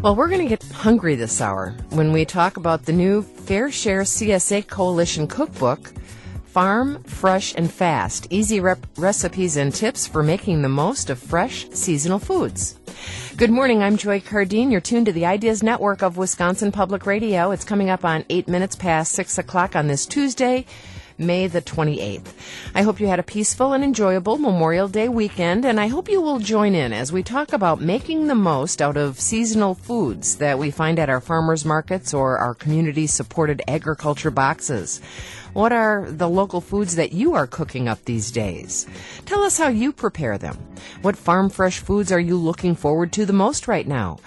Well, we're going to get hungry this hour when we talk about the new Fair Share CSA Coalition cookbook, Farm Fresh and Fast, easy recipes and tips for making the most of fresh seasonal foods. Good morning, I'm Joy Cardine. You're tuned to the Ideas Network of Wisconsin Public Radio. It's coming up on 8 minutes past 6 o'clock on this Tuesday, May the 28th. I hope you had a peaceful and enjoyable Memorial Day weekend, and I hope you will join in as we talk about making the most out of seasonal foods that we find at our farmers markets or our community-supported agriculture boxes. What are the local foods that you are cooking up these days? Tell us how you prepare them. What farm fresh foods are you looking forward to the most right now?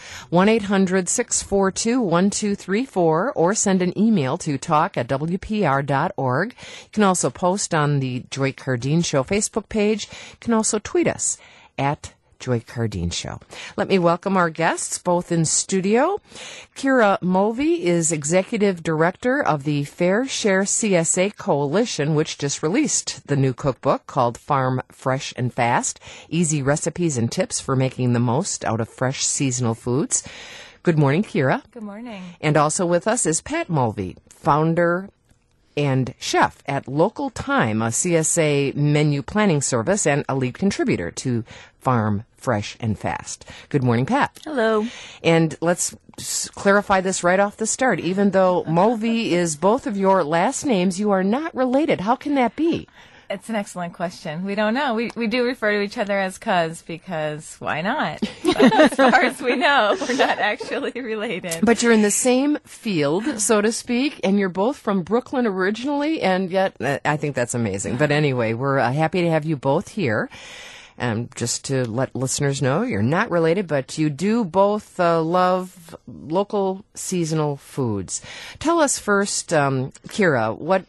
1-800-642-1234 or send an email to talk@wpr.org. You can also post on the Joy Cardine Show Facebook page. You can also tweet us at Joy Cardine Show. Let me welcome our guests, both in studio. Kira Mulvey is Executive Director of the Fair Share CSA Coalition, which just released the new cookbook called Farm Fresh and Fast, Easy Recipes and Tips for Making the Most Out of Fresh Seasonal Foods. Good morning, Kira. Good morning. And also with us is Pat Mulvey, founder and chef at Local Time, a CSA menu planning service and a lead contributor to Farm Fresh and Fast. Good morning, Pat. Hello. And let's clarify this right off the start. Even though Mulvey is both of your last names, you are not related. How can that be? It's an excellent question. We don't know. We do refer to each other as cuz because why not? But as far as we know, we're not actually related. But you're in the same field, so to speak, and you're both from Brooklyn originally, and yet I think that's amazing. But anyway, we're happy to have you both here. And just to let listeners know, you're not related, but you do both love local seasonal foods. Tell us first, Kira, what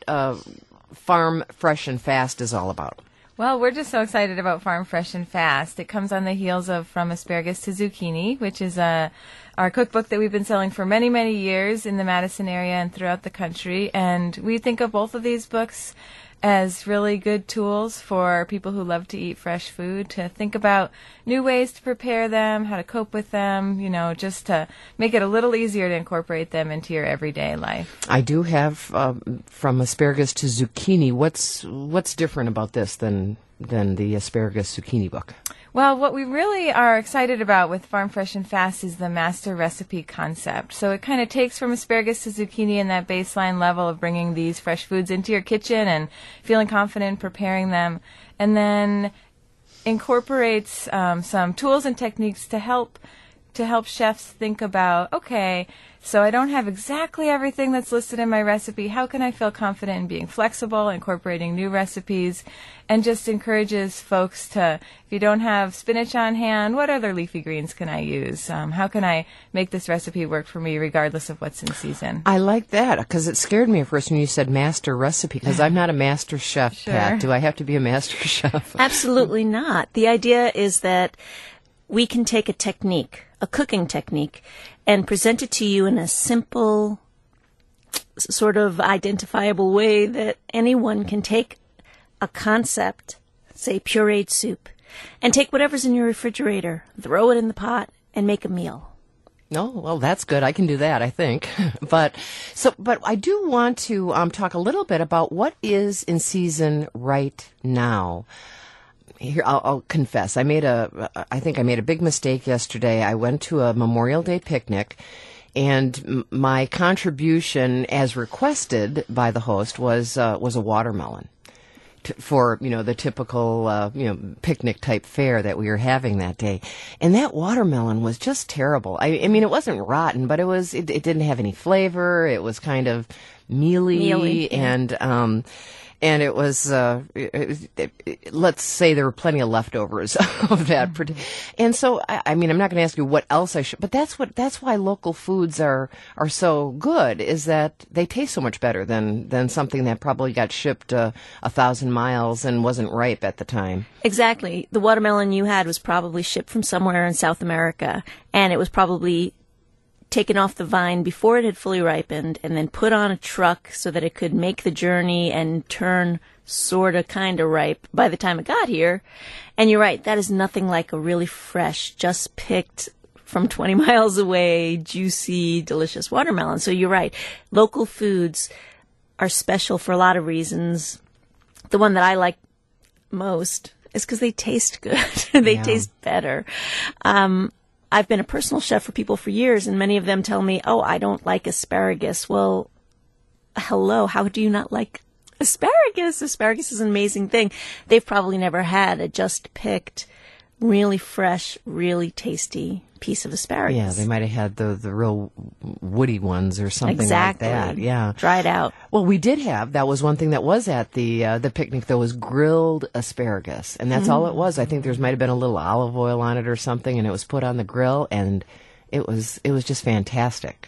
Farm Fresh and Fast is all about. Well, we're just so excited about Farm Fresh and Fast. It comes on the heels of From Asparagus to Zucchini, which is our cookbook that we've been selling for many, many years in the Madison area and throughout the country. And we think of both of these books as really good tools for people who love to eat fresh food, to think about new ways to prepare them, how to cope with them, just to make it a little easier to incorporate them into your everyday life. I do have From Asparagus to Zucchini. What's different about this than the Asparagus Zucchini book? Well, what we really are excited about with Farm Fresh and Fast is the master recipe concept. So it kind of takes From Asparagus to Zucchini in that baseline level of bringing these fresh foods into your kitchen and feeling confident preparing them, and then incorporates some tools and techniques to help chefs think about, okay, so I don't have exactly everything that's listed in my recipe. How can I feel confident in being flexible, incorporating new recipes, and just encourages folks to, if you don't have spinach on hand, what other leafy greens can I use? How can I make this recipe work for me regardless of what's in season? I like that because it scared me at first when you said master recipe, because I'm not a master chef, Sure. Pat. Do I have to be a master chef? Absolutely not. The idea is that we can take a technique, a cooking technique, and present it to you in a simple, sort of identifiable way that anyone can take a concept, say pureed soup, and take whatever's in your refrigerator, throw it in the pot, and make a meal. No, well, that's good. I can do that, I think. But I do want to talk a little bit about what is in season right now. Here, I'll confess. I think I made a big mistake yesterday. I went to a Memorial Day picnic, and my contribution, as requested by the host, was a watermelon for the typical picnic type fare that we were having that day. And that watermelon was just terrible. I mean, it wasn't rotten, but it didn't have any flavor. It was kind of mealy. Yeah. And it was, let's say there were plenty of leftovers of that. And so, I mean, I'm not going to ask you what else I should, but that's why local foods are so good, is that they taste so much better than something that probably got shipped 1,000 miles and wasn't ripe at the time. Exactly. The watermelon you had was probably shipped from somewhere in South America, and it was probably taken off the vine before it had fully ripened and then put on a truck so that it could make the journey and turn sort of kind of ripe by the time it got here. And you're right, that is nothing like a really fresh, just picked from 20 miles away, juicy, delicious watermelon. So you're right. Local foods are special for a lot of reasons. The one that I like most is because they taste good. They taste better. I've been a personal chef for people for years, and many of them tell me, oh, I don't like asparagus. Well, hello, how do you not like asparagus? Asparagus is an amazing thing. They've probably never had a just picked, really fresh, really tasty piece of asparagus. Yeah, they might have had the real woody ones or something exactly. like that. Yeah. Dried out. Well, we did have, that was one thing that was at the picnic, though, was grilled asparagus. And that's all it was. I think there might have been a little olive oil on it or something, and it was put on the grill, and it was just fantastic.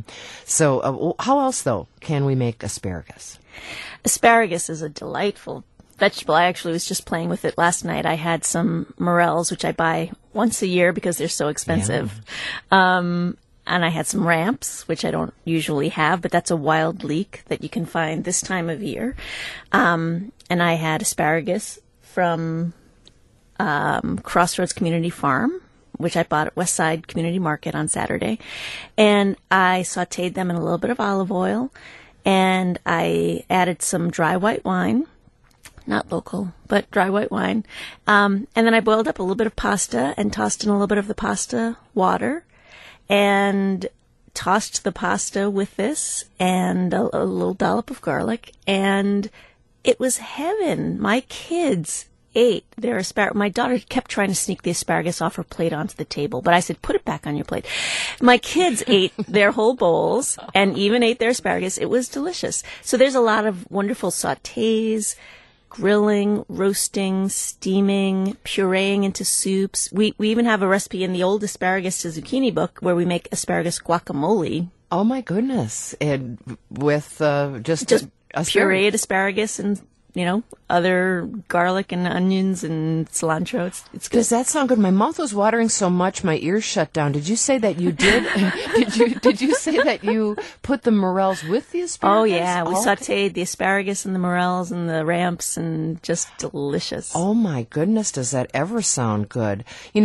So how else, though, can we make asparagus? Asparagus is a delightful vegetable. I actually was just playing with it last night. I had some morels, which I buy once a year because they're so expensive. And I had some ramps, which I don't usually have, but that's a wild leek that you can find this time of year. And I had asparagus from Crossroads Community Farm, which I bought at Westside Community Market on Saturday. And I sauteed them in a little bit of olive oil, and I added some dry white wine. Not local, but dry white wine. And then I boiled up a little bit of pasta and tossed in a little bit of the pasta water and tossed the pasta with this and a little dollop of garlic. And it was heaven. My kids ate their asparagus. My daughter kept trying to sneak the asparagus off her plate onto the table, but I said, put it back on your plate. My kids ate their whole bowls and even ate their asparagus. It was delicious. So there's a lot of wonderful sautés, grilling, roasting, steaming, pureeing into soups. We even have a recipe in the old asparagus to zucchini book where we make asparagus guacamole. Oh, my goodness. And with just pureed asparagus and, other garlic and onions and cilantro. It's good. Does that sound good? My mouth was watering so much, my ears shut down. Did you say that you did? Did you say that you put the morels with the asparagus? Oh, yeah. We sauteed the asparagus and the morels and the ramps, and just delicious. Oh, my goodness. Does that ever sound good?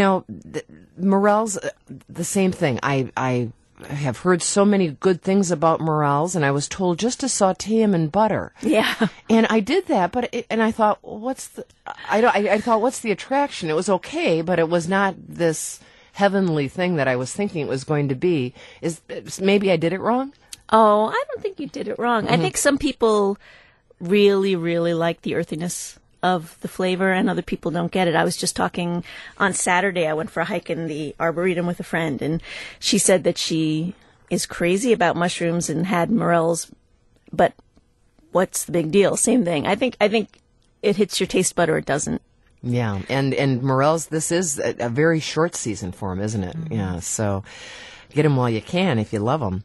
Morels, the same thing. I have heard so many good things about morels, and I was told just to saute them in butter. Yeah. And I did that, and I thought, I thought, what's the attraction? It was okay, but it was not this heavenly thing that I was thinking it was going to be. Maybe I did it wrong? Oh, I don't think you did it wrong. I think some people really, really like the earthiness of the flavor, and other people don't get it. I was just talking on Saturday. I went for a hike in the Arboretum with a friend, and she said that she is crazy about mushrooms and had morels, but what's the big deal? Same thing. I think it hits your taste bud or it doesn't. Yeah, and morels, this is a very short season for them, isn't it? Yeah, so get them while you can if you love them.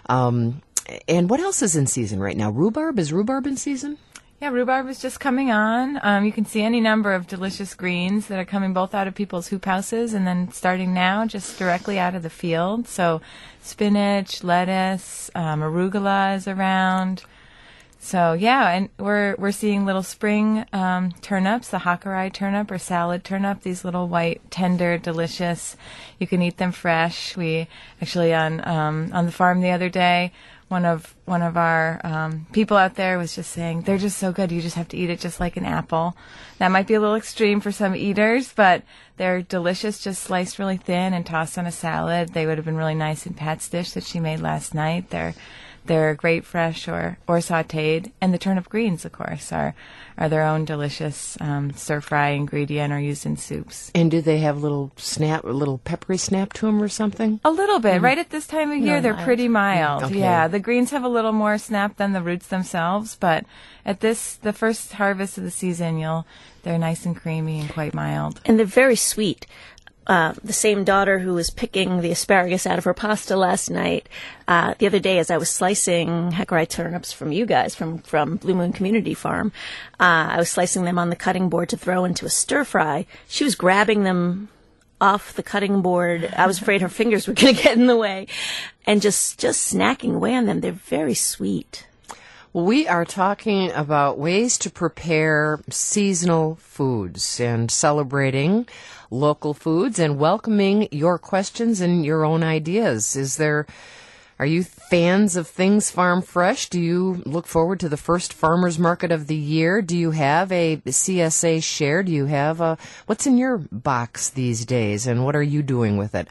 And what else is in season right now? Rhubarb? Is rhubarb in season? Yeah, rhubarb is just coming on. You can see any number of delicious greens that are coming both out of people's hoop houses and then starting now just directly out of the field. So spinach, lettuce, arugula is around. So yeah, and we're seeing little spring turnips, the Hakurei turnip or salad turnip. These little white, tender, delicious. You can eat them fresh. We actually on the farm the other day, one of our people out there was just saying they're just so good. You just have to eat it just like an apple. That might be a little extreme for some eaters, but they're delicious, just sliced really thin and tossed on a salad. They would have been really nice in Pat's dish that she made last night. They're great fresh or sautéed. And the turnip greens, of course, are their own delicious stir-fry ingredient or used in soups. And do they have a little peppery snap to them or something? A little bit. Right at this time of year, they're pretty mild. Okay. Yeah, the greens have a little more snap than the roots themselves, but at the first harvest of the season, they're nice and creamy and quite mild. And they're very sweet. The same daughter who was picking the asparagus out of her pasta last night, the other day as I was slicing Hakurei turnips from you guys, from Blue Moon Community Farm, I was slicing them on the cutting board to throw into a stir fry. She was grabbing them off the cutting board. I was afraid her fingers were going to get in the way, and just snacking away on them. They're very sweet. We are talking about ways to prepare seasonal foods and celebrating local foods and welcoming your questions and your own ideas. Are you fans of things farm fresh? Do you look forward to the first farmers market of the year? Do you have a CSA share? Do you have what's in your box these days, and what are you doing with it?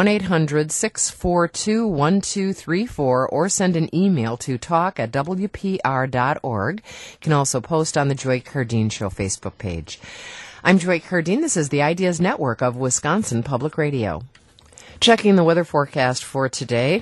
1-800-642-1234, or send an email to talk@wpr.org. You can also post on the Joy Cardine Show Facebook page. I'm Joy Cardine. This is the Ideas Network of Wisconsin Public Radio. Checking the weather forecast for today.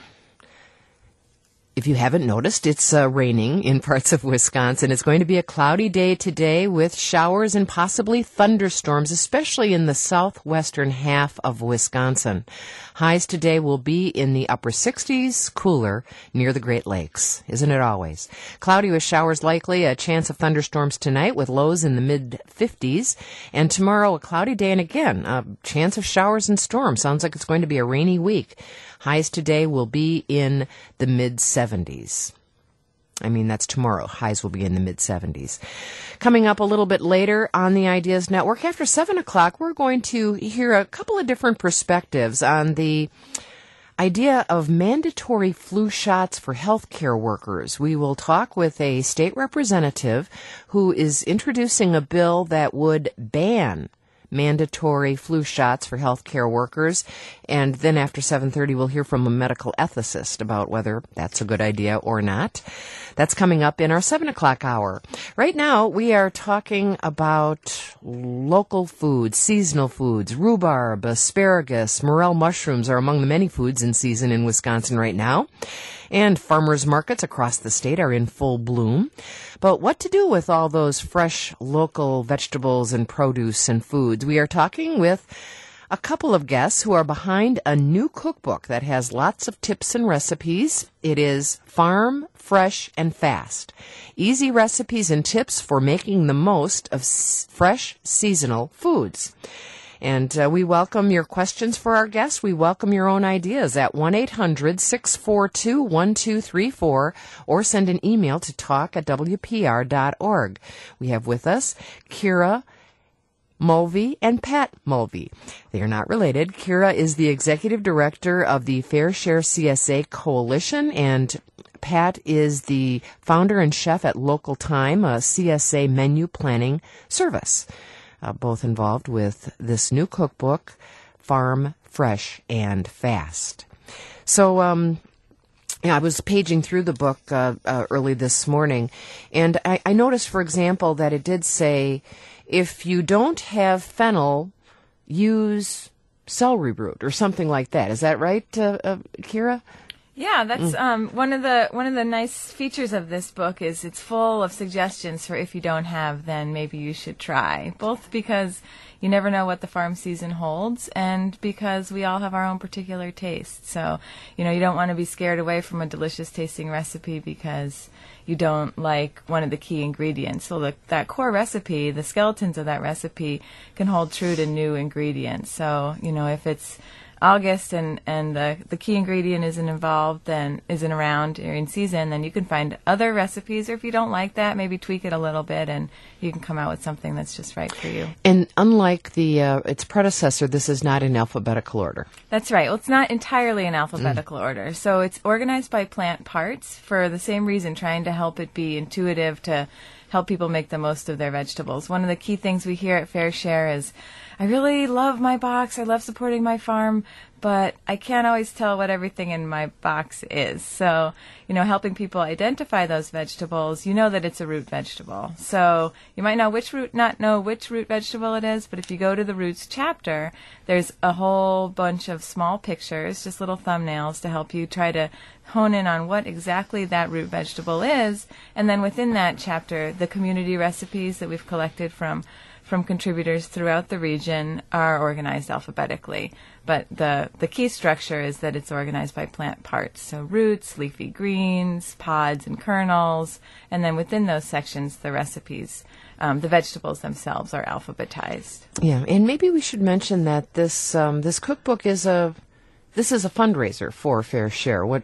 If you haven't noticed, it's raining in parts of Wisconsin. It's going to be a cloudy day today with showers and possibly thunderstorms, especially in the southwestern half of Wisconsin. Highs today will be in the upper 60s, cooler near the Great Lakes. Isn't it always? Cloudy with showers likely, a chance of thunderstorms tonight with lows in the mid-50s. And tomorrow, a cloudy day, and again, a chance of showers and storms. Sounds like it's going to be a rainy week. Highs today will be in the mid-70s. That's tomorrow. Highs will be in the mid-70s. Coming up a little bit later on the Ideas Network, after 7 o'clock, we're going to hear a couple of different perspectives on the idea of mandatory flu shots for healthcare workers. We will talk with a state representative who is introducing a bill that would ban mandatory flu shots for healthcare workers. And then after 7:30, we'll hear from a medical ethicist about whether that's a good idea or not. That's coming up in our 7 o'clock hour. Right now, we are talking about local foods, seasonal foods. Rhubarb, asparagus, morel mushrooms are among the many foods in season in Wisconsin right now. And farmers markets across the state are in full bloom. But what to do with all those fresh local vegetables and produce and foods? We are talking with a couple of guests who are behind a new cookbook that has lots of tips and recipes. It is Farm Fresh and Fast. Easy recipes and tips for making the most of fresh seasonal foods. And we welcome your questions for our guests. We welcome your own ideas at 1-800-642-1234 or send an email to talk@wpr.org. We have with us Kira Mulvey and Pat Mulvey. They are not related. Kira is the executive director of the Fair Share CSA Coalition, and Pat is the founder and chef at Local Time, a CSA menu planning service. Both involved with this new cookbook, Farm Fresh and Fast. So, I was paging through the book early this morning, and I noticed, for example, that it did say, if you don't have fennel, use celery root or something like that. Is that right, Kira? Yeah, that's one of the nice features of this book is it's full of suggestions for if you don't have, then maybe you should try. Both because you never know what the farm season holds, and because we all have our own particular tastes. So, you don't want to be scared away from a delicious tasting recipe because you don't like one of the key ingredients. So that core recipe, the skeletons of that recipe, can hold true to new ingredients. So, if it's August and the key ingredient isn't around or in season, then you can find other recipes, or if you don't like that, maybe tweak it a little bit and you can come out with something that's just right for you. And unlike its predecessor, this is not in alphabetical order. That's right. Well, it's not entirely in alphabetical order. So it's organized by plant parts for the same reason, trying to help it be intuitive to help people make the most of their vegetables. One of the key things we hear at Fair Share is, I really love my box, I love supporting my farm, but I can't always tell what everything in my box is. So, helping people identify those vegetables, that it's a root vegetable. So you might not know which root vegetable it is, but if you go to the roots chapter, there's a whole bunch of small pictures, just little thumbnails to help you try to hone in on what exactly that root vegetable is. And then within that chapter, the community recipes that we've collected from contributors throughout the region are organized alphabetically. But the key structure is that it's organized by plant parts. So roots, leafy greens, pods, and kernels. And then within those sections, the recipes, the vegetables themselves are alphabetized. Yeah, and maybe we should mention that this cookbook is a this is a fundraiser for Fair Share. What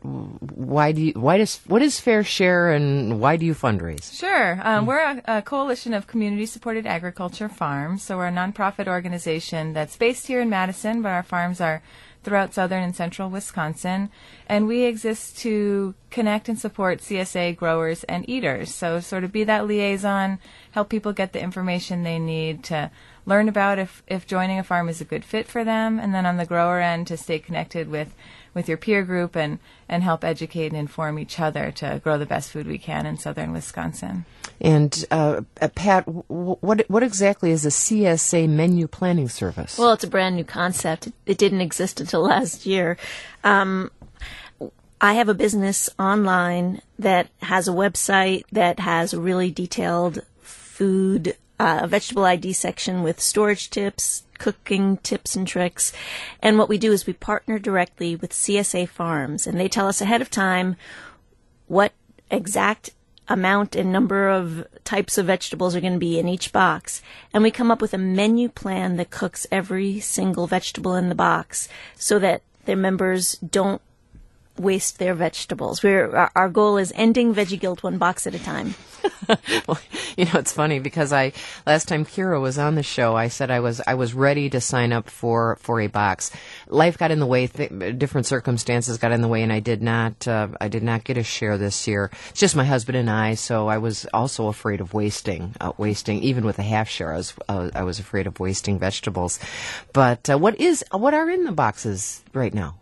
is Fair Share, and why do you fundraise? Sure. We're a coalition of community-supported agriculture farms. So we're a nonprofit organization that's based here in Madison, but our farms are throughout southern and central Wisconsin. And we exist to connect and support CSA growers and eaters. So sort of be that liaison, help people get the information they need to learn about if joining a farm is a good fit for them, and then on the grower end to stay connected with your peer group and help educate and inform each other to grow the best food we can in southern Wisconsin. And Pat, what exactly is a CSA menu planning service? Well, it's a brand new concept. It didn't exist until last year. I have a business online that has a website that has a really detailed food, vegetable ID section with storage tips, cooking tips and tricks. And what we do is we partner directly with CSA farms, and they tell us ahead of time what exact amount and number of types of vegetables are going to be in each box. And we come up with a menu plan that cooks every single vegetable in the box so that their members don't waste their vegetables. Our goal is ending veggie guilt one box at a time. Well, it's funny because last time Kira was on the show, I said I was ready to sign up for a box. Life got in the way, different circumstances got in the way, and I did not get a share this year. It's just my husband and I, so I was also afraid of wasting even with a half share. I was afraid of wasting vegetables. But what are in the boxes right now?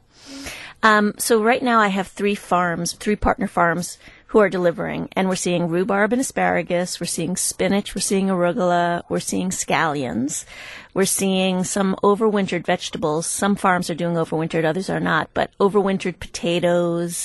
So right now I have three partner farms who are delivering, and we're seeing rhubarb and asparagus, we're seeing spinach, we're seeing arugula, we're seeing scallions, we're seeing some overwintered vegetables. Some farms are doing overwintered, others are not, but overwintered potatoes,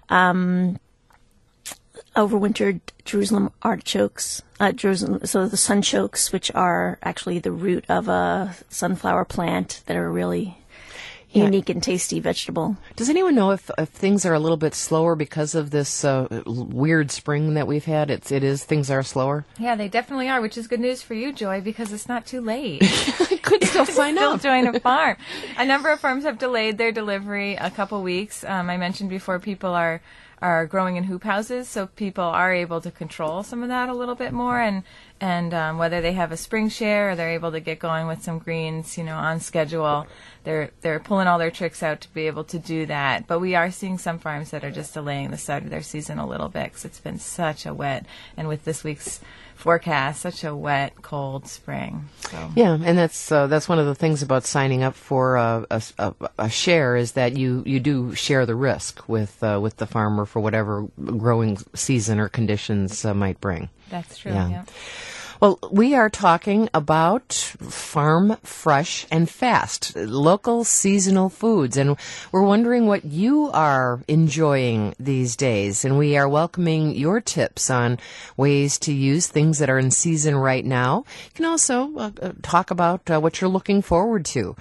overwintered Jerusalem artichokes, so the sunchokes, which are actually the root of a sunflower plant that are really unique and tasty vegetable. Does anyone know if things are a little bit slower because of this weird spring that we've had? Things are slower? Yeah, they definitely are, which is good news for you, Joy, because it's not too late. I could still sign up. Still join a farm. A number of farms have delayed their delivery a couple weeks. I mentioned before people are growing in hoop houses, so people are able to control some of that a little bit more, and whether they have a spring share or they're able to get going with some greens, on schedule, they're pulling all their tricks out to be able to do that. But we are seeing some farms that are just delaying the start of their season a little bit because it's been such a wet, and with this week's forecast, such a wet, cold spring. So. Yeah, and that's one of the things about signing up for a share is that you do share the risk with the farmer for whatever growing season or conditions might bring. That's true. Yeah. Well, we are talking about farm fresh and fast, local seasonal foods, and we're wondering what you are enjoying these days, and we are welcoming your tips on ways to use things that are in season right now. You can also talk about what you're looking forward to.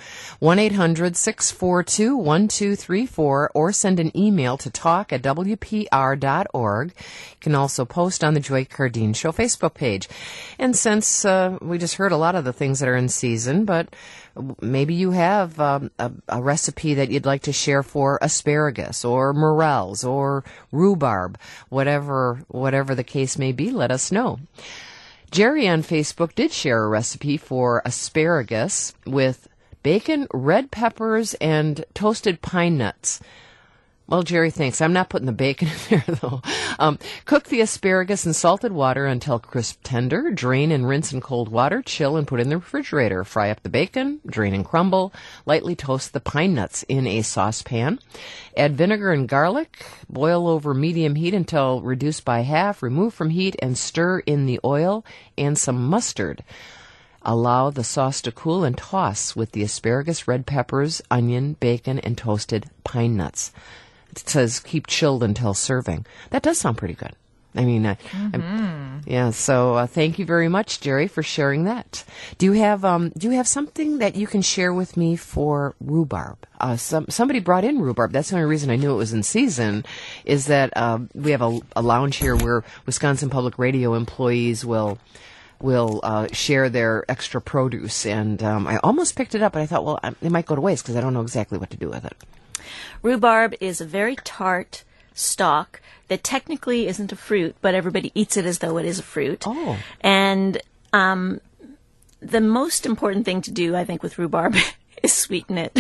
1-800-642-1234 or send an email to talk@wpr.org. You can also post on the Joy Cardine Show Facebook page. And since we just heard a lot of the things that are in season, but maybe you have a recipe that you'd like to share for asparagus or morels or rhubarb, whatever the case may be, let us know. Jerry on Facebook did share a recipe for asparagus with bacon, red peppers, and toasted pine nuts. Well, Jerry thinks I'm not putting the bacon in there, though. Cook the asparagus in salted water until crisp tender. Drain and rinse in cold water. Chill and put in the refrigerator. Fry up the bacon. Drain and crumble. Lightly toast the pine nuts in a saucepan. Add vinegar and garlic. Boil over medium heat until reduced by half. Remove from heat and stir in the oil and some mustard. Allow the sauce to cool and toss with the asparagus, red peppers, onion, bacon, and toasted pine nuts. It says keep chilled until serving. That does sound pretty good. I mean, so thank you very much, Jerry, for sharing that. Do you have something that you can share with me for rhubarb? Somebody brought in rhubarb. That's the only reason I knew it was in season, is that we have a lounge here where Wisconsin Public Radio employees will share their extra produce, and I almost picked it up, but I thought, well, it might go to waste because I don't know exactly what to do with it. Rhubarb is a very tart stalk that technically isn't a fruit, but everybody eats it as though it is a fruit. Oh. And the most important thing to do, I think, with rhubarb is sweeten it.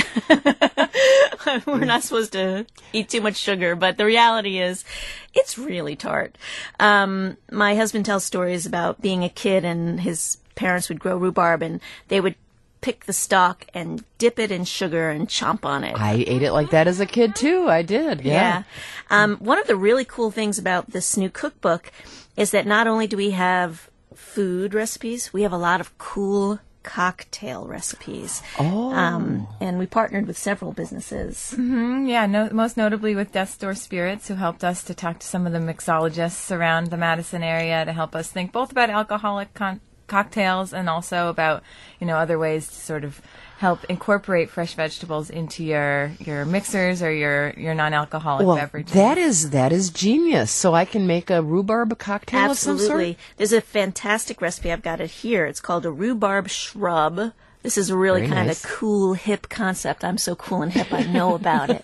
We're not supposed to eat too much sugar, but the reality is it's really tart. My husband tells stories about being a kid and his parents would grow rhubarb and they would pick the stalk and dip it in sugar and chomp on it. I ate it like that as a kid, too. I did, yeah. One of the really cool things about this new cookbook is that not only do we have food recipes, we have a lot of cool cocktail recipes. Oh. And we partnered with several businesses. Most notably with Death's Door Spirits, who helped us to talk to some of the mixologists around the Madison area to help us think both about alcoholic cocktails and also about, other ways to sort of help incorporate fresh vegetables into your mixers or your non-alcoholic beverages. That is genius. So I can make a rhubarb cocktail of some sort? Absolutely. There's a fantastic recipe. I've got it here. It's called a rhubarb shrub. This is a really kind of cool, hip concept. I'm so cool and hip, I know about it.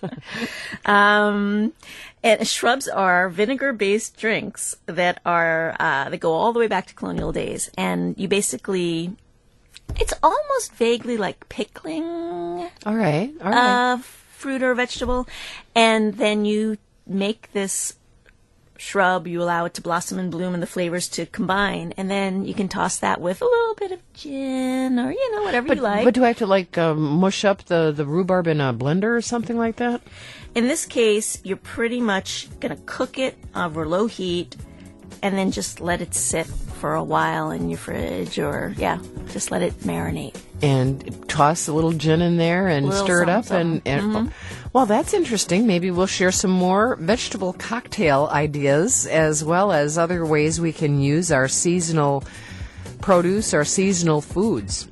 And shrubs are vinegar-based drinks that go all the way back to colonial days. And you basically, it's almost vaguely like pickling. All right. Fruit or vegetable. And then you make this shrub, you allow it to blossom and bloom and the flavors to combine, and then you can toss that with a little bit of gin or, whatever you like. But do I have to, mush up the rhubarb in a blender or something like that? In this case, you're pretty much going to cook it over low heat and then just let it sit for a while in your fridge or, just let it marinate. And toss a little gin in there and stir it up. And well, that's interesting. Maybe we'll share some more vegetable cocktail ideas as well as other ways we can use our seasonal produce, our seasonal foods.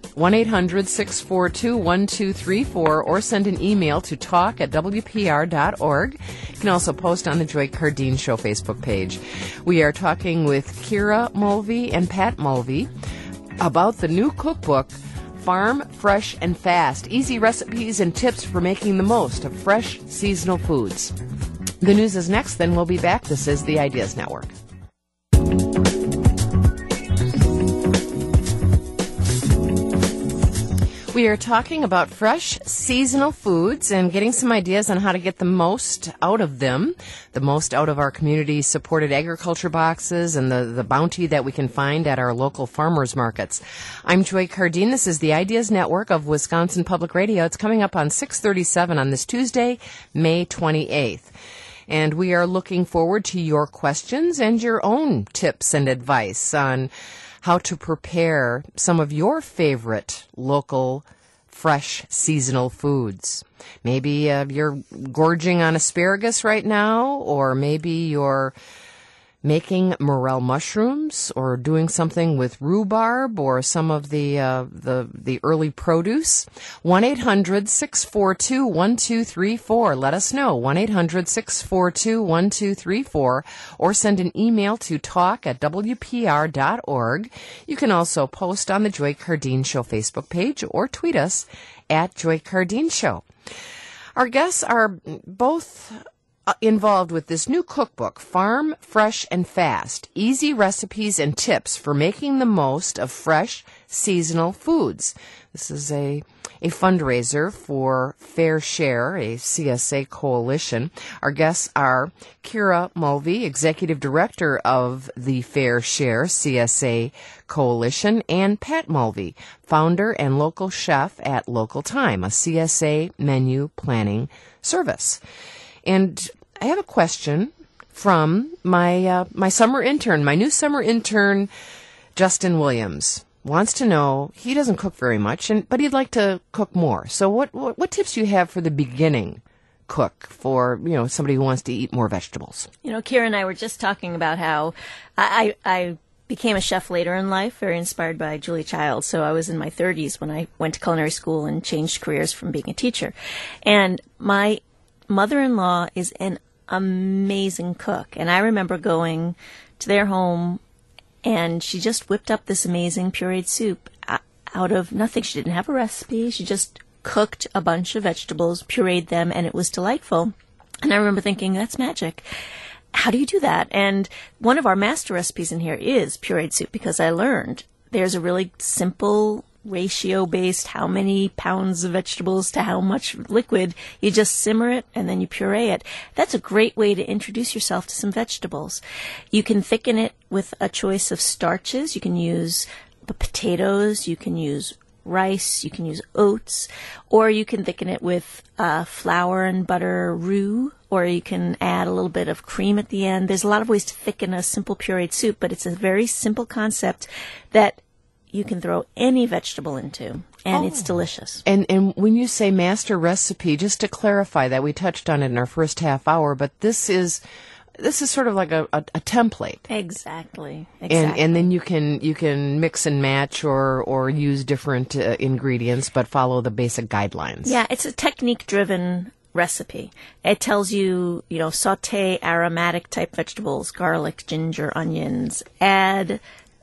1-800-642-1234 or send an email to talk@wpr.org. You can also post on the Joy Cardine Show Facebook page. We are talking with Kira Mulvey and Pat Mulvey about the new cookbook, Farm, Fresh, and Fast. Easy recipes and tips for making the most of fresh, seasonal foods. The news is next, then we'll be back. This is the Ideas Network. We are talking about fresh, seasonal foods and getting some ideas on how to get the most out of them, the most out of our community-supported agriculture boxes and the bounty that we can find at our local farmers markets. I'm Joy Cardine. This is the Ideas Network of Wisconsin Public Radio. It's coming up on 6:37 on this Tuesday, May 28th. And we are looking forward to your questions and your own tips and advice on how to prepare some of your favorite local, fresh, seasonal foods. Maybe you're gorging on asparagus right now, or maybe you're making morel mushrooms, or doing something with rhubarb, or some of the early produce. 1-800-642-1234. Let us know. 1-800-642-1234, or send an email to talk@wpr.org. You can also post on the Joy Cardine Show Facebook page, or tweet us at Joy Cardine Show. Our guests are both involved with this new cookbook, Farm, Fresh, and Fast. Easy recipes and tips for making the most of fresh, seasonal foods. This is a fundraiser for Fair Share, a CSA coalition. Our guests are Kira Mulvey, Executive Director of the Fair Share CSA Coalition, and Pat Mulvey, founder and local chef at Local Time, a CSA menu planning service. And I have a question from my summer intern, my new summer intern, Justin Williams. Wants to know, he doesn't cook very much, but he'd like to cook more. So what tips do you have for the beginning cook, for somebody who wants to eat more vegetables? Kira and I were just talking about how I became a chef later in life, very inspired by Julia Childs. So I was in my 30s when I went to culinary school and changed careers from being a teacher. And my mother-in-law is an amazing cook. And I remember going to their home, and she just whipped up this amazing pureed soup out of nothing. She didn't have a recipe. She just cooked a bunch of vegetables, pureed them, and it was delightful. And I remember thinking, that's magic. How do you do that? And one of our master recipes in here is pureed soup, because I learned there's a really simple ratio-based how many pounds of vegetables to how much liquid. You just simmer it and then you puree it. That's a great way to introduce yourself to some vegetables. You can thicken it with a choice of starches. You can use potatoes, you can use rice, you can use oats, or you can thicken it with flour and butter roux, or you can add a little bit of cream at the end. There's a lot of ways to thicken a simple pureed soup, but it's a very simple concept that you can throw any vegetable into, and it's delicious. And when you say master recipe, just to clarify that, we touched on it in our first half hour, but this is sort of like a template. Exactly. And then you can mix and match or use different ingredients, but follow the basic guidelines. Yeah, it's a technique-driven recipe. It tells you, saute aromatic type vegetables, garlic, ginger, onions, add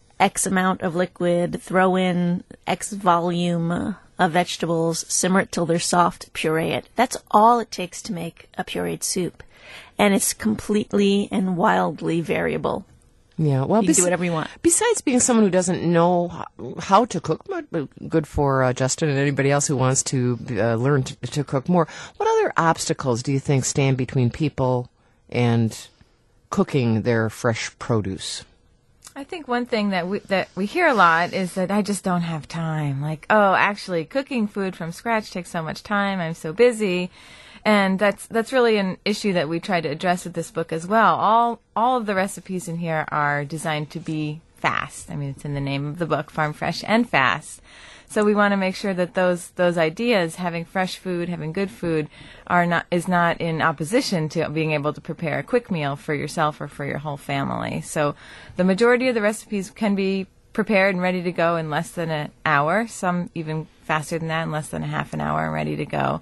X amount of liquid, throw in X volume of vegetables, simmer it till they're soft, puree it. That's all it takes to make a pureed soup. And it's completely and wildly variable. Yeah, well, you can do whatever you want. Besides being someone who doesn't know how to cook, good for Justin and anybody else who wants to learn to cook more, what other obstacles do you think stand between people and cooking their fresh produce? I think one thing that we hear a lot is that I just don't have time. Like, oh, actually, cooking food from scratch takes so much time. I'm so busy. And that's really an issue that we try to address with this book as well. All of the recipes in here are designed to be fast. I mean, it's in the name of the book, Farm Fresh and Fast. So we want to make sure that those ideas, having fresh food, having good food, is not in opposition to being able to prepare a quick meal for yourself or for your whole family. So the majority of the recipes can be prepared and ready to go in less than an hour. Some even faster than that, in less than a half an hour and ready to go.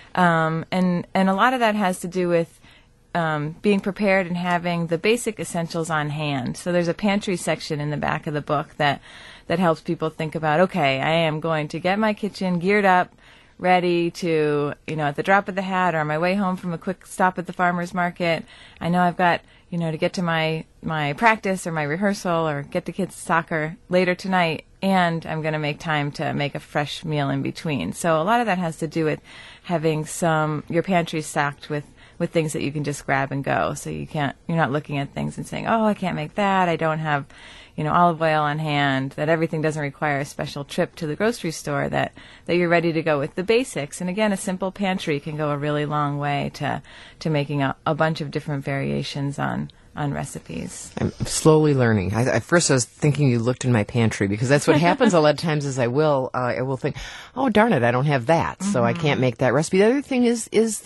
And a lot of that has to do with being prepared and having the basic essentials on hand. So there's a pantry section in the back of the book that helps people think about, okay, I am going to get my kitchen geared up, ready to, at the drop of the hat or on my way home from a quick stop at the farmer's market. I know I've got, to get to my practice or my rehearsal or get the kids to soccer later tonight, and I'm going to make time to make a fresh meal in between. So a lot of that has to do with having your pantry stocked with things that you can just grab and go. So you're not looking at things and saying, oh, I can't make that. I don't have, olive oil on hand, that everything doesn't require a special trip to the grocery store, that you're ready to go with the basics. And again, a simple pantry can go a really long way to making a bunch of different variations on recipes. I'm slowly learning. At first I was thinking you looked in my pantry, because that's what happens a lot of times is I will think, oh, darn it, I don't have that, so I can't make that recipe. The other thing is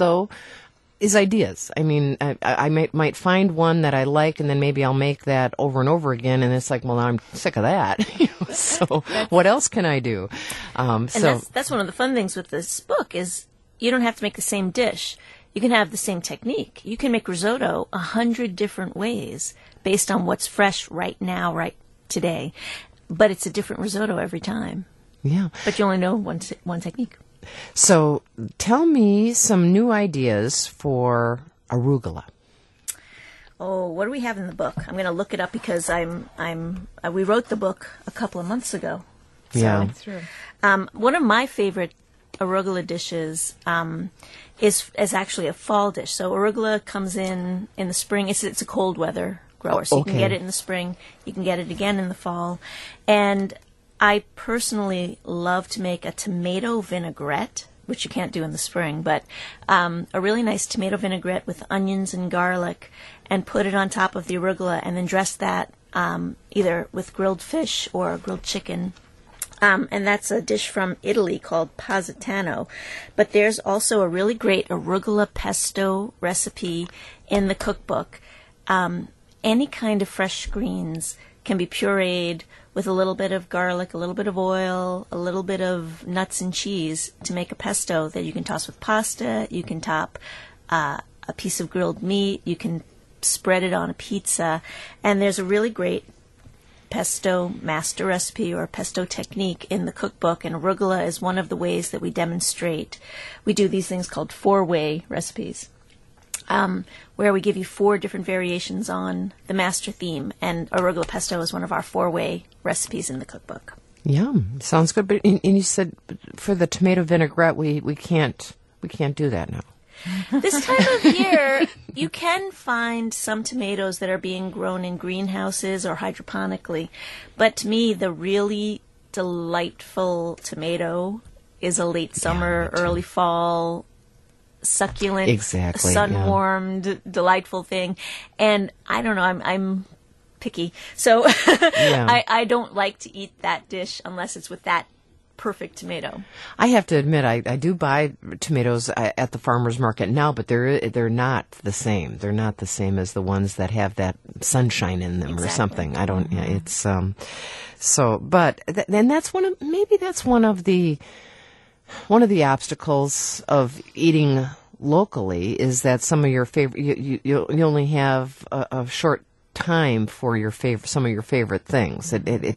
ideas. I mean, I might find one that I like, and then maybe I'll make that over and over again, and it's like, well, now I'm sick of that. So what else can I do? And that's one of the fun things with this book is you don't have to make the same dish. You can have the same technique. You can make risotto 100 different ways based on what's fresh right now, right today. But it's a different risotto every time. Yeah. But you only know one technique. So tell me some new ideas for arugula. Oh, what do we have in the book? I'm going to look it up because we wrote the book a couple of months ago. So, yeah. That's true. One of my favorite arugula dishes is actually a fall dish. So arugula comes in the spring. It's a cold weather grower, so you can get it in the spring. You can get it again in the fall. And I personally love to make a tomato vinaigrette, which you can't do in the spring, but a really nice tomato vinaigrette with onions and garlic, and put it on top of the arugula, and then dress that either with grilled fish or grilled chicken. And that's a dish from Italy called Positano. But there's also a really great arugula pesto recipe in the cookbook. Any kind of fresh greens can be pureed with a little bit of garlic, a little bit of oil, a little bit of nuts and cheese to make a pesto that you can toss with pasta. You can top a piece of grilled meat. You can spread it on a pizza. And there's a really great pesto master recipe or pesto technique in the cookbook, and arugula is one of the ways that we demonstrate. We do these things called 4-way recipes, where we give you 4 different variations on the master theme, and arugula pesto is one of our 4-way recipes in the cookbook. Yum, sounds good. But and you said for the tomato vinaigrette, we can't do that now. This time of year, you can find some tomatoes that are being grown in greenhouses or hydroponically. But to me, the really delightful tomato is a late summer, early fall, succulent, exactly, sun-warmed, delightful thing. And I don't know, I'm picky. So I don't like to eat that dish unless it's with that perfect tomato. I have to admit, I do buy tomatoes at the farmer's market now, but they're not the same. They're not the same as the ones that have that sunshine in them or something. I don't. It's so. But and that's one of the obstacles of eating locally is that some of your favorite you only have a short time for some of your favorite things.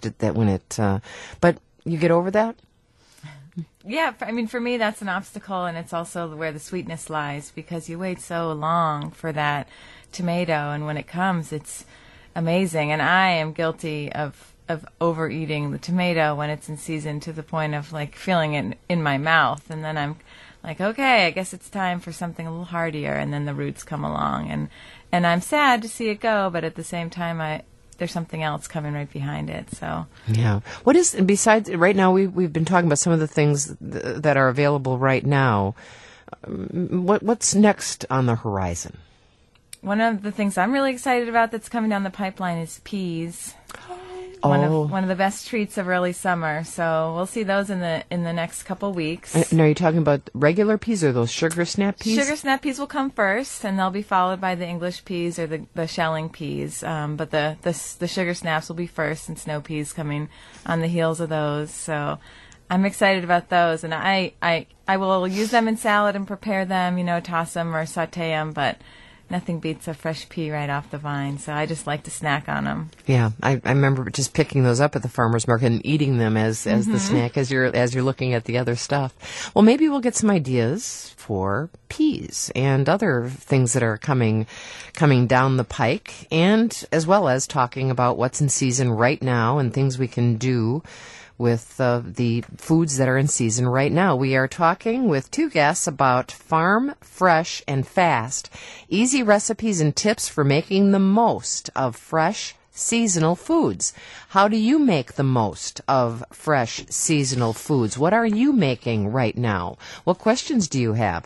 But you get over that. Yeah, I mean, for me, that's an obstacle, and it's also where the sweetness lies, because you wait so long for that tomato, and when it comes, it's amazing. And I am guilty of overeating the tomato when it's in season to the point of, like, feeling it in my mouth, and then I'm like, okay, I guess it's time for something a little heartier, and then the roots come along, and I'm sad to see it go, but at the same time, there's something else coming right behind it. So yeah, what is besides right now? We've been talking about some of the things that are available right now. What's next on the horizon? One of the things I'm really excited about that's coming down the pipeline is peas. One of the best treats of early summer. So we'll see those in the next couple weeks. And are you talking about regular peas or those sugar snap peas? Sugar snap peas will come first, and they'll be followed by the English peas or the shelling peas. But the sugar snaps will be first, and snow peas coming on the heels of those. So I'm excited about those, and I will use them in salad and prepare them, toss them or saute them, but nothing beats a fresh pea right off the vine, so I just like to snack on them. Yeah, I remember just picking those up at the farmer's market and eating them as the snack as you're looking at the other stuff. Well, maybe we'll get some ideas for peas and other things that are coming down the pike, and as well as talking about what's in season right now and things we can do with the foods that are in season right now. We are talking with 2 guests about Farm Fresh and Fast, easy recipes and tips for making the most of fresh seasonal foods. How do you make the most of fresh seasonal foods? What are you making right now? What questions do you have?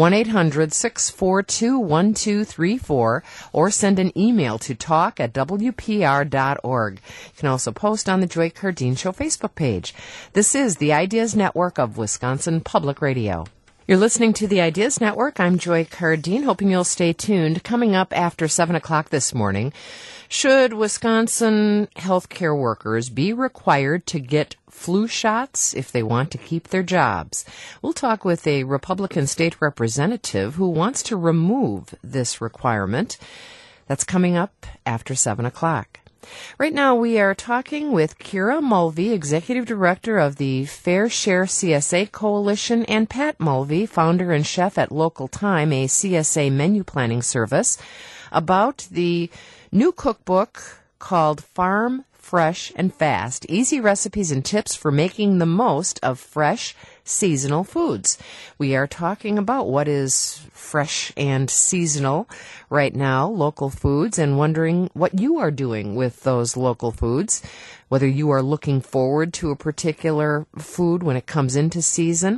1-800-642-1234 or send an email to talk@wpr.org. You can also post on the Joy Cardine Show Facebook page. This is the Ideas Network of Wisconsin Public Radio. You're listening to the Ideas Network. I'm Joy Cardine, hoping you'll stay tuned. Coming up after 7 o'clock this morning, should Wisconsin healthcare workers be required to get flu shots if they want to keep their jobs? We'll talk with a Republican state representative who wants to remove this requirement. That's coming up after 7 o'clock. Right now, we are talking with Kira Mulvey, Executive Director of the Fair Share CSA Coalition, and Pat Mulvey, founder and chef at Local Time, a CSA menu planning service, about the new cookbook called Farm Fresh and Fast, easy recipes and tips for making the most of fresh seasonal foods. We are talking about what is fresh and seasonal right now, local foods, and wondering what you are doing with those local foods, whether you are looking forward to a particular food when it comes into season.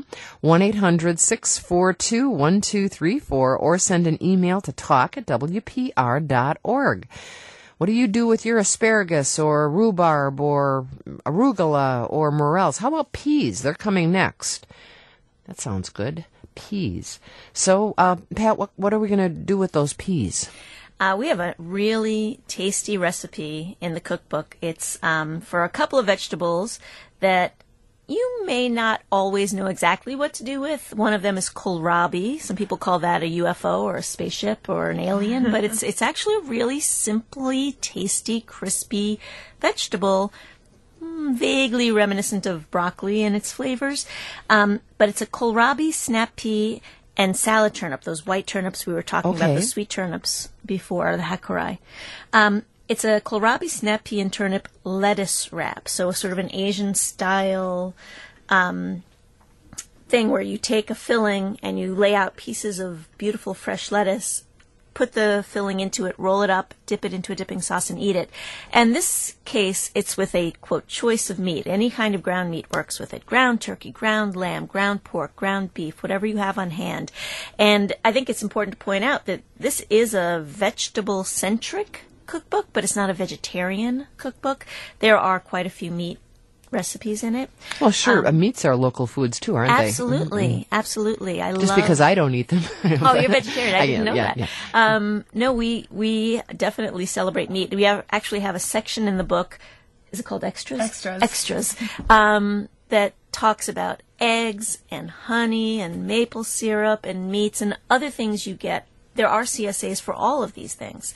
1-800-642-1234 or send an email to talk@wpr.org. What do you do with your asparagus or rhubarb or arugula or morels? How about peas? They're coming next. That sounds good. Peas. So, Pat, what are we going to do with those peas? We have a really tasty recipe in the cookbook. It's for a couple of vegetables that you may not always know exactly what to do with. One of them is kohlrabi. Some people call that a UFO or a spaceship or an alien, but it's actually a really simply tasty, crispy vegetable, vaguely reminiscent of broccoli in its flavors. But it's a kohlrabi, snap pea, and salad turnip, those white turnips we were talking about, the sweet turnips before, the hakurei. It's a kohlrabi, snap pea, and turnip lettuce wrap. So sort of an Asian-style thing where you take a filling and you lay out pieces of beautiful fresh lettuce, put the filling into it, roll it up, dip it into a dipping sauce, and eat it. And this case, it's with a, quote, choice of meat. Any kind of ground meat works with it. Ground turkey, ground lamb, ground pork, ground beef, whatever you have on hand. And I think it's important to point out that this is a vegetable-centric cookbook, but it's not a vegetarian cookbook. There are quite a few meat recipes in it. Well, sure. Meats are local foods too, aren't they? Absolutely. Absolutely. Just because I don't eat them. Oh, you're vegetarian. I didn't know that. Yeah. No, we definitely celebrate meat. We actually have a section in the book. Is it called extras? Extras. That talks about eggs and honey and maple syrup and meats and other things you get. There are CSAs for all of these things.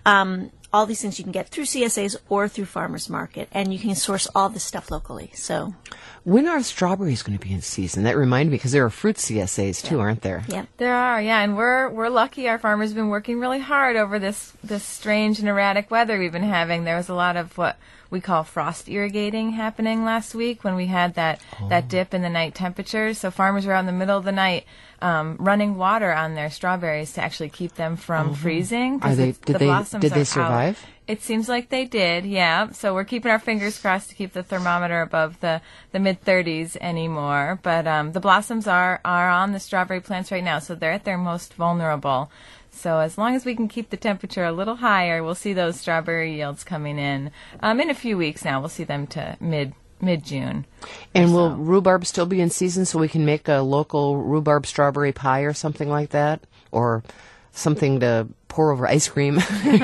All these things you can get through CSAs or through Farmers Market, and you can source all this stuff locally. So, when are strawberries going to be in season? That reminded me, because there are fruit CSAs too, aren't there? Yeah, there are. Yeah, and we're lucky. Our farmers have been working really hard over this strange and erratic weather we've been having. There was a lot of what we call frost irrigating happening last week when we had that dip in the night temperatures. So farmers were out in the middle of the night running water on their strawberries to actually keep them from freezing. Are they? Did they survive? It seems like they did, yeah. So we're keeping our fingers crossed to keep the thermometer above the mid-30s anymore. But the blossoms are on the strawberry plants right now, so they're at their most vulnerable. So as long as we can keep the temperature a little higher, we'll see those strawberry yields coming in a few weeks now. We'll see them to mid-June. And will rhubarb still be in season so we can make a local rhubarb strawberry pie or something like that? Or something to pour over ice cream?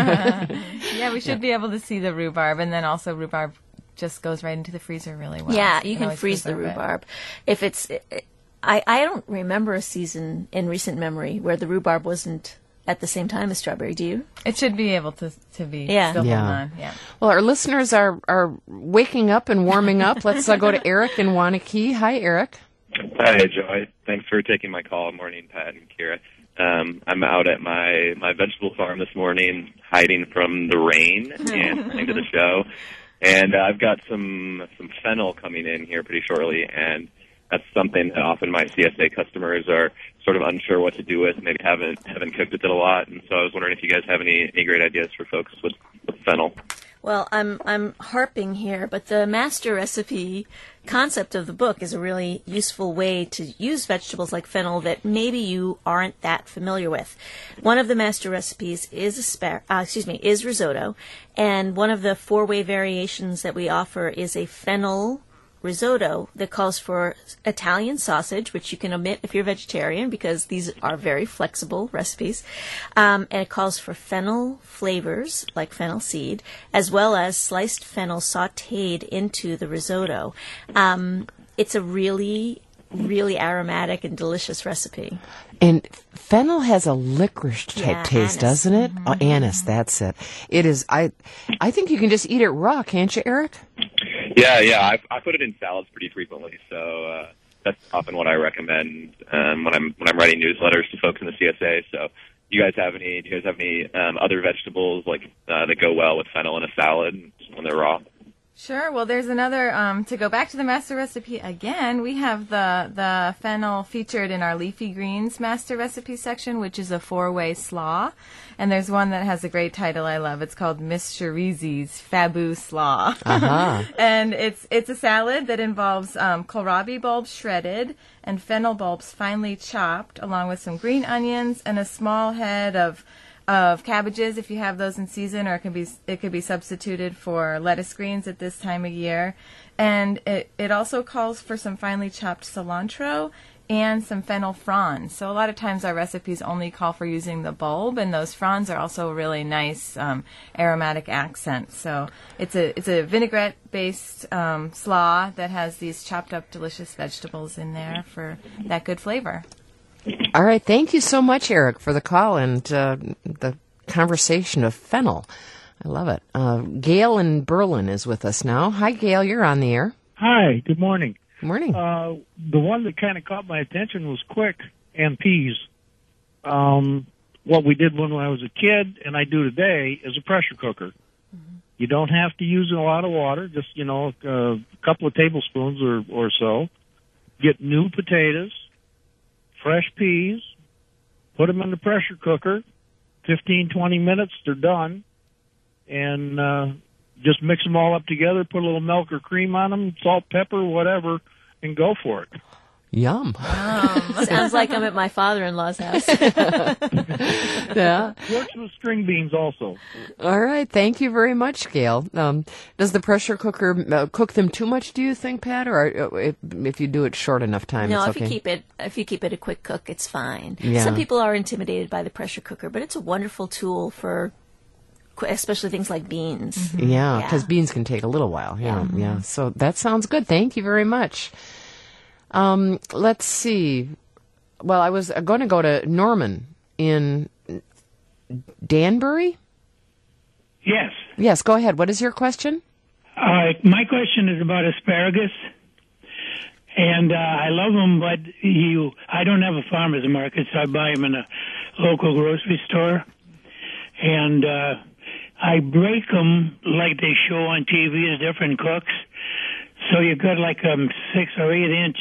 Yeah, we should be able to see the rhubarb. And then also rhubarb just goes right into the freezer really well. Yeah, you can freeze the rhubarb. If it's... I don't remember a season in recent memory where the rhubarb wasn't at the same time as strawberry, do you? It should be able to be still hold on. Yeah. Well, our listeners are waking up and warming up. Let's go to Eric in Waunakee. Hi, Eric. Hi, Joy. Thanks for taking my call. Morning, Pat and Kira. I'm out at my vegetable farm this morning, hiding from the rain and listening to the show. And I've got some fennel coming in here pretty shortly, and that's something that often my CSA customers are sort of unsure what to do with, maybe haven't cooked with it a lot. And so I was wondering if you guys have any great ideas for folks with fennel. Well, I'm harping here, but the master recipe concept of the book is a really useful way to use vegetables like fennel that maybe you aren't that familiar with. One of the master recipes is is risotto, and one of the 4-way variations that we offer is a fennel risotto that calls for Italian sausage, which you can omit if you're vegetarian because these are very flexible recipes. And it calls for fennel flavors, like fennel seed, as well as sliced fennel sautéed into the risotto. It's a really, really aromatic and delicious recipe. And fennel has a licorice-type taste, anise. doesn't it? Oh, anise, that's it. It is. I think you can just eat it raw, can't you, Eric? Yeah. I put it in salads pretty frequently, so that's often what I recommend when I'm writing newsletters to folks in the CSA. So, do you guys have any other vegetables like that go well with fennel in a salad when they're raw? Sure. Well, there's another, to go back to the master recipe again, we have the fennel featured in our leafy greens master recipe section, which is a 4-way slaw. And there's one that has a great title I love. It's called Miss Cherizi's Fabu Slaw. Uh-huh. And it's a salad that involves kohlrabi bulbs shredded and fennel bulbs finely chopped, along with some green onions and a small head of cabbages if you have those in season, or it could be substituted for lettuce greens at this time of year. And it also calls for some finely chopped cilantro and some fennel fronds. So a lot of times our recipes only call for using the bulb, and those fronds are also a really nice aromatic accent. So it's a vinaigrette-based slaw that has these chopped up delicious vegetables in there for that good flavor. All right. Thank you so much, Eric, for the call and the conversation of fennel. I love it. Gail in Berlin is with us now. Hi, Gail. You're on the air. Hi, good morning. Good morning. The one that kind of caught my attention was quick and peas. What we did when I was a kid, and I do today, is a pressure cooker. Mm-hmm. You don't have to use a lot of water, just, a couple of tablespoons or so. Get new potatoes, fresh peas, put them in the pressure cooker, 15, 20 minutes, they're done, and just mix them all up together, put a little milk or cream on them, salt, pepper, whatever, and go for it. Yum. Sounds like I'm at my father-in-law's house. Yeah. Works with string beans also. All right. Thank you very much, Gail. Does the pressure cooker cook them too much, do you think, Pat? Or if you do it short enough time, No, it's okay? if you keep it a quick cook, it's fine. Yeah. Some people are intimidated by the pressure cooker, but it's a wonderful tool for especially things like beans. Mm-hmm. Yeah, because beans can take a little while. Yeah. So that sounds good. Thank you very much. Let's see. Well, I was going to go to Norman in Danbury. Yes. Yes, go ahead. What is your question? My question is about asparagus. And I love them, but I don't have a farmer's market, so I buy them in a local grocery store. And I break them like they show on TV as different cooks. So you got like a 6 or 8 inch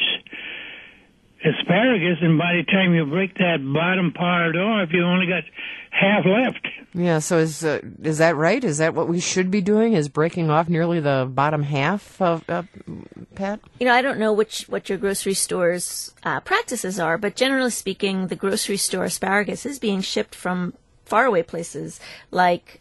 asparagus, and by the time you break that bottom part off, you only got half left. Yeah, so is that right? Is that what we should be doing, is breaking off nearly the bottom half of Pat? I don't know what your grocery store's practices are, but generally speaking, the grocery store asparagus is being shipped from faraway places like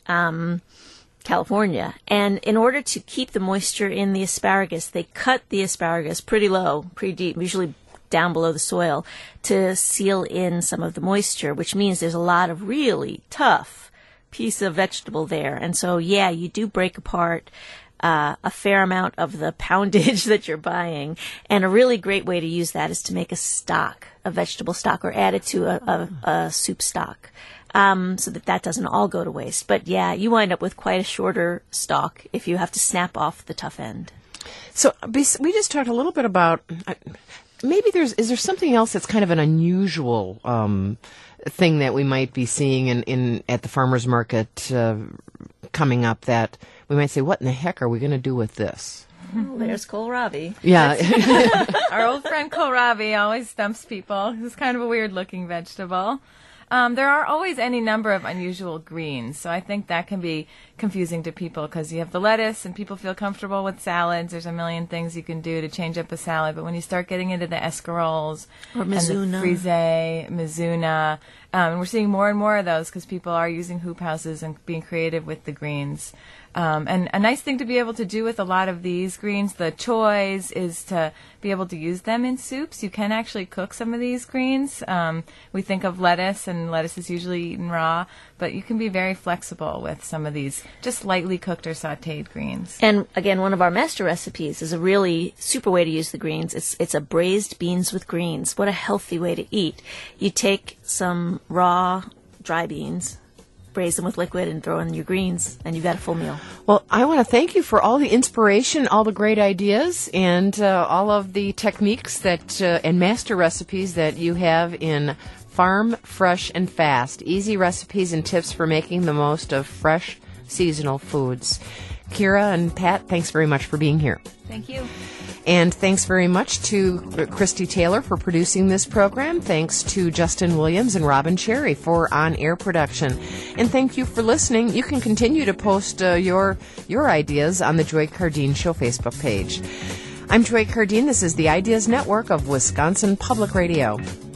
California. And in order to keep the moisture in the asparagus, they cut the asparagus pretty low, pretty deep, usually down below the soil, to seal in some of the moisture, which means there's a lot of really tough piece of vegetable there. And so, yeah, you do break apart a fair amount of the poundage that you're buying. And a really great way to use that is to make a stock, a vegetable stock, or add it to a soup stock. So that doesn't all go to waste. But yeah, you wind up with quite a shorter stalk if you have to snap off the tough end. So we just talked a little bit about maybe is there something else that's kind of an unusual thing that we might be seeing in at the farmer's market coming up that we might say, what in the heck are we going to do with this? Oh, there's kohlrabi. Yeah. Our old friend kohlrabi always stumps people. It's kind of a weird-looking vegetable. There are always any number of unusual greens, so I think that can be confusing to people because you have the lettuce and people feel comfortable with salads. There's a million things you can do to change up a salad, but when you start getting into the escaroles or mizuna, and the frisee, mizuna, and we're seeing more and more of those because people are using hoop houses and being creative with the greens. And a nice thing to be able to do with a lot of these greens, the choice, is to be able to use them in soups. You can actually cook some of these greens. We think of lettuce, and lettuce is usually eaten raw, but you can be very flexible with some of these just lightly cooked or sautéed greens. And again, one of our master recipes is a really super way to use the greens. It's a braised beans with greens. What a healthy way to eat. You take some raw, dry beans, braise them with liquid, and throw in your greens, and you've got a full meal. Well, I want to thank you for all the inspiration, all the great ideas, and all of the techniques that and master recipes that you have in Farm Fresh and Fast. Easy recipes and tips for making the most of fresh, seasonal foods. Kira and Pat, thanks very much for being here. Thank you. And thanks very much to Christy Taylor for producing this program. Thanks to Justin Williams and Robin Cherry for on-air production. And thank you for listening. You can continue to post your ideas on the Joy Cardine Show Facebook page. I'm Joy Cardine. This is the Ideas Network of Wisconsin Public Radio.